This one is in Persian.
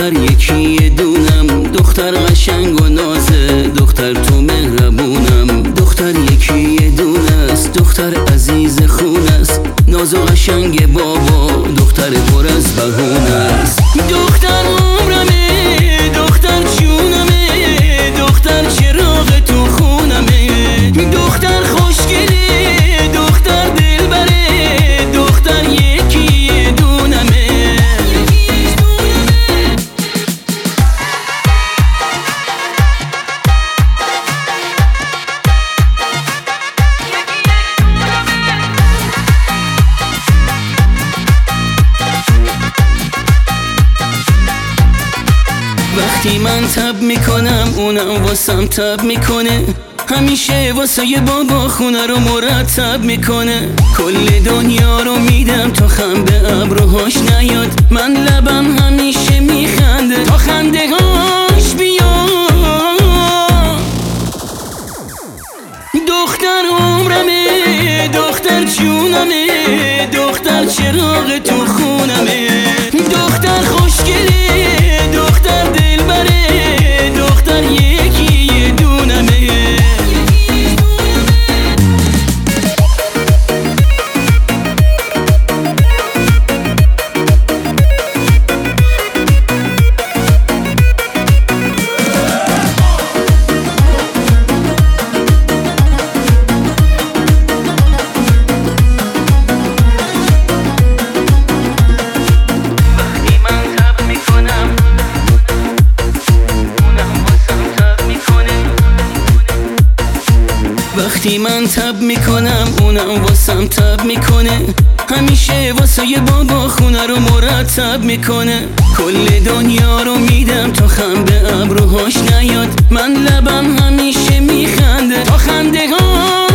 دختر یکی دونم، دختر قشنگ و نازه، دختر تو مهربونم. دختر یکی دونه است، دختر عزیز خون است، ناز و قشنگ بابا، دختر پر از بهونه است. دختر عمرمه، دختر جونمه، دختر چراغ تو خونمه، دختر خوشگله، دختر دلبره، دختر یکی دونمه. وقتی من تب میکنم اونم واسم تب میکنه، همیشه واسه ی بابا خونه رو مرتب میکنه. کل دنیا رو میدم تا خم به ابروهاش نیاد، من لبم همیشه میخنده تا خنده هاش بیاد. دختر عمرمه، دختر جونمه، دختر چراغ تو خونمه، دختر خوشگله، دختر دلبره، دختر یکی دونمه. وقتی من تب میکنم اونم واسم تب میکنه، همیشه واسه ی بابا خونه رو مرتب میکنه. کل دنیا رو میدم تا خم به ابروهاش نیاد، من لبم همیشه میخنده تا خنده ها